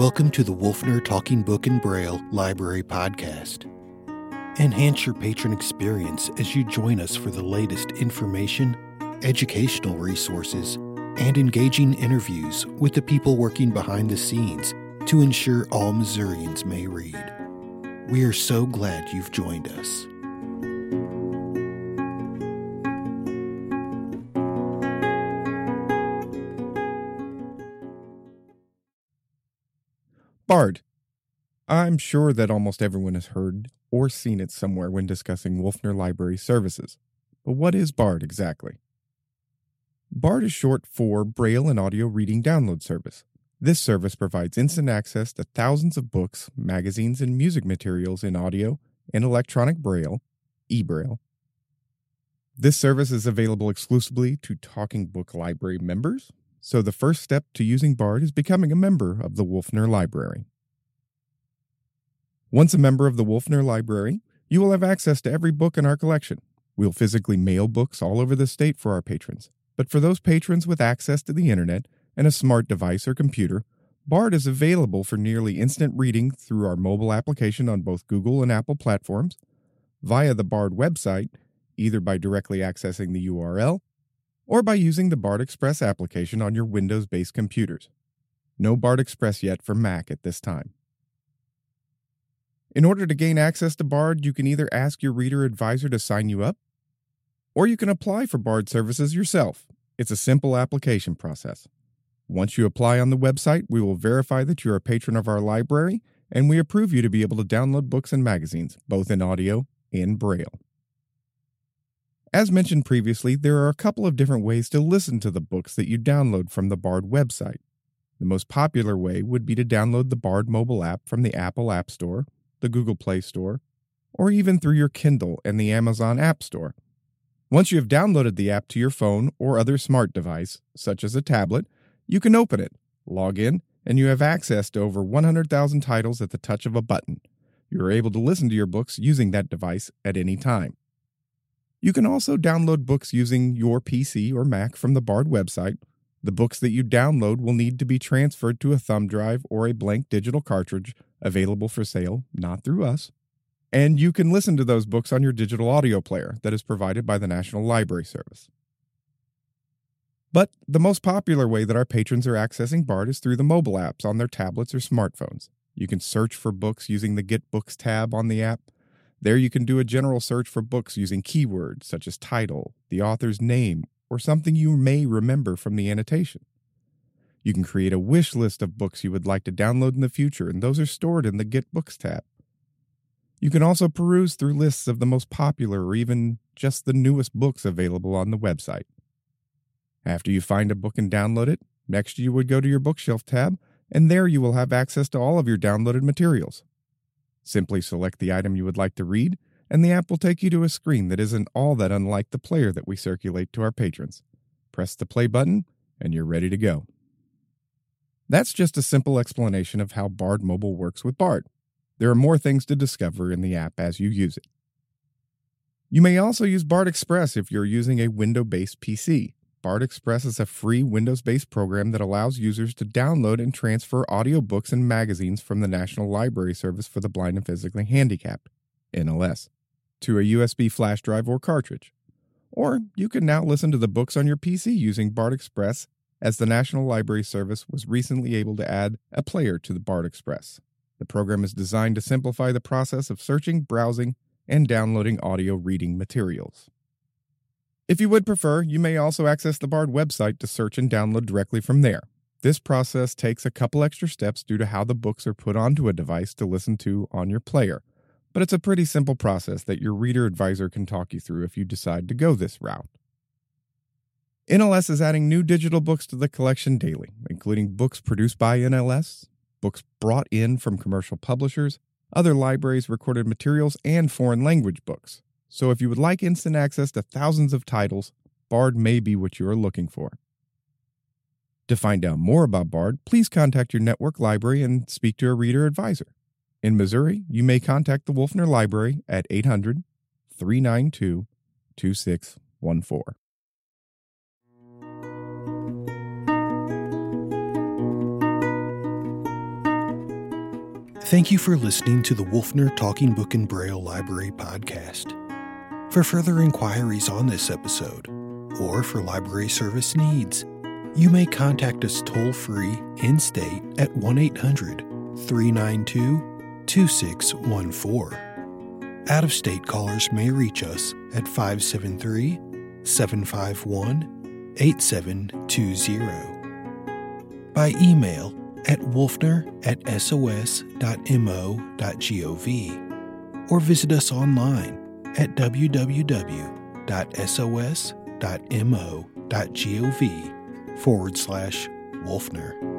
Welcome to the Wolfner Talking Book and Braille Library Podcast. Enhance your patron experience as you join us for the latest information, educational resources, and engaging interviews with the people working behind the scenes to ensure all Missourians may read. We are so glad you've joined us. Bard. I'm sure that almost everyone has heard or seen it somewhere when discussing Wolfner Library services. But what is Bard exactly? Bard is short for Braille and Audio Reading Download Service. This service provides instant access to thousands of books, magazines, and music materials in audio and electronic Braille, eBraille. This service is available exclusively to Talking Book Library members, so the first step to using Bard is becoming a member of the Wolfner Library. Once a member of the Wolfner Library, you will have access to every book in our collection. We'll physically mail books all over the state for our patrons. But for those patrons with access to the internet and a smart device or computer, Bard is available for nearly instant reading through our mobile application on both Google and Apple platforms, via the Bard website, either by directly accessing the URL, or by using the Bard Express application on your Windows-based computers. No Bard Express yet for Mac at this time. In order to gain access to Bard, you can either ask your reader advisor to sign you up, or you can apply for Bard services yourself. It's a simple application process. Once you apply on the website, we will verify that you're a patron of our library, and we approve you to be able to download books and magazines, both in audio and Braille. As mentioned previously, there are a couple of different ways to listen to the books that you download from the Bard website. The most popular way would be to download the Bard mobile app from the Apple App Store, the Google Play Store, or even through your Kindle and the Amazon App Store. Once you have downloaded the app to your phone or other smart device, such as a tablet, you can open it, log in, and you have access to over 100,000 titles at the touch of a button. You are able to listen to your books using that device at any time. You can also download books using your PC or Mac from the Bard website. The books that you download will need to be transferred to a thumb drive or a blank digital cartridge available for sale, not through us. And you can listen to those books on your digital audio player that is provided by the National Library Service. But the most popular way that our patrons are accessing Bard is through the mobile apps on their tablets or smartphones. You can search for books using the Get Books tab on the app. There you can do a general search for books using keywords such as title, the author's name, or something you may remember from the annotation. You can create a wish list of books you would like to download in the future, and those are stored in the Get Books tab. You can also peruse through lists of the most popular or even just the newest books available on the website. After you find a book and download it, next you would go to your bookshelf tab, and there you will have access to all of your downloaded materials. Simply select the item you would like to read, and the app will take you to a screen that isn't all that unlike the player that we circulate to our patrons. Press the play button, and you're ready to go. That's just a simple explanation of how Bard Mobile works with Bard. There are more things to discover in the app as you use it. You may also use Bard Express if you're using a Windows-based PC. Bard Express is a free Windows-based program that allows users to download and transfer audiobooks and magazines from the National Library Service for the Blind and Physically Handicapped, NLS, to a USB flash drive or cartridge. Or you can now listen to the books on your PC using Bard Express, as the National Library Service was recently able to add a player to the Bard Express. The program is designed to simplify the process of searching, browsing, and downloading audio reading materials. If you would prefer, you may also access the Bard website to search and download directly from there. This process takes a couple extra steps due to how the books are put onto a device to listen to on your player, but it's a pretty simple process that your reader advisor can talk you through if you decide to go this route. NLS is adding new digital books to the collection daily, including books produced by NLS, books brought in from commercial publishers, other libraries' recorded materials, and foreign language books. So if you would like instant access to thousands of titles, Bard may be what you are looking for. To find out more about Bard, please contact your network library and speak to a reader advisor. In Missouri, you may contact the Wolfner Library at 800-392-2614. Thank you for listening to the Wolfner Talking Book and Braille Library podcast. For further inquiries on this episode, or for library service needs, you may contact us toll-free in-state at 1-800-392-2614. Out-of-state callers may reach us at 573-751-8720. By email at wolfner@sos.mo.gov or visit us online at www.sos.mo.gov/Wolfner.